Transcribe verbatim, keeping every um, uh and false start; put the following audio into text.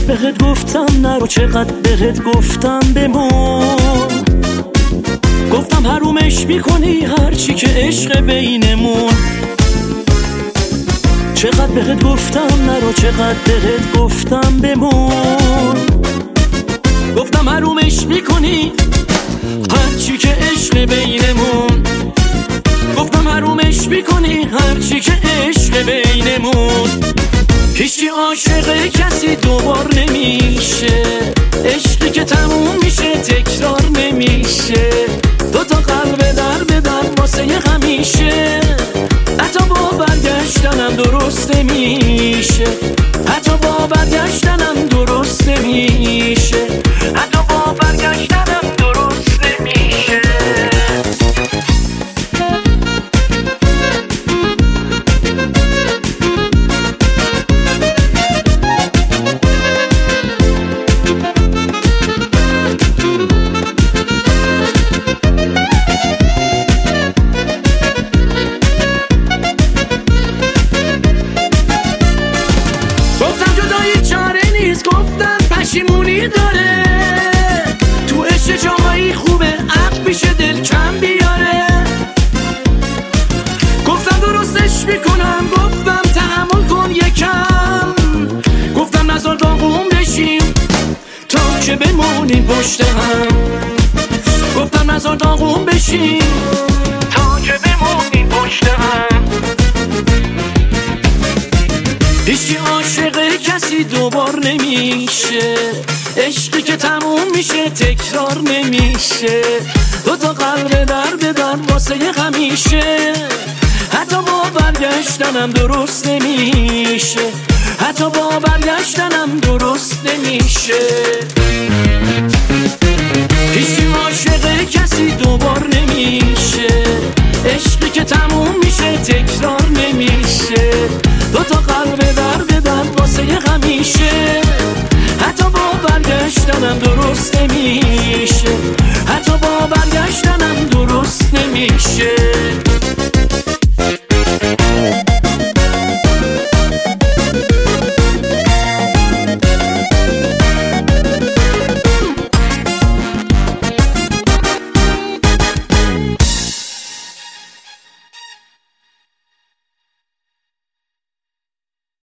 بهت گفتم نرو، چقدر بهت گفتم بمون. گفتم حرومش میکنی هرچی که عشق بینمون. چقدر بهت گفتم نرو، چقدر بهت گفتم بمون. گفتم حرومش میکنی هرچی که عشق بینمون. گفتم حرومش میکنی هرچی که عشق بینمون. هیچی عاشق کسی دوبار نمیشه، عشقی که تموم میشه تکرار نمیشه. دو تا قلب در به در واسه همیشه، حتی با برگشتنم درست نمیشه. حتی با برگشتنم درست نمیشه. حتی با برگشتنم درست نمیشه. گفتن پشیمونی داره، تو عشق جایی خوبه عقل پیشه دل کم بیاره. گفتم درستش میکنم، گفتم تحمل کن یکم. گفتم نزار داغون بشیم تا که بمونیم پشت هم. گفتم نزار داغون بشیم تا که بمونیم پشت هم. هیچی عاشق کسی دوبار نمیشه، عشقی که تموم میشه تکرار نمیشه. دو تا قلب در به در واسه همیشه، حتی با برگشتنم درست نمیشه. حتی با برگشتنم درست نمیشه. هیچی عاشق کسی دوبار نمیشه، عشقی که تموم میشه تکرار نمیشه. دو تا قلب در به در واسه همیشه، حتی با برگشتنم درست نمیشه. حتی با برگشتنم درست نمیشه.